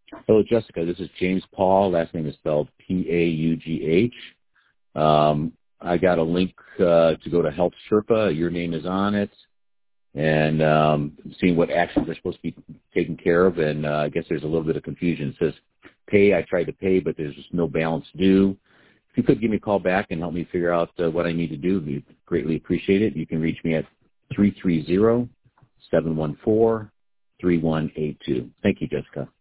Hello, Jessica. This is James Paul. Last name is spelled P-A-U-G-H. I got a link to go to Help Sherpa. Your name is on it. And seeing what actions are supposed to be taken care of. And I guess there's a little bit of confusion. It says pay. I tried to pay, but there's just no balance due. If you could give me a call back and help me figure out what I need to do, we'd greatly appreciate it. You can reach me at 330-714-3182. Thank you, Jessica.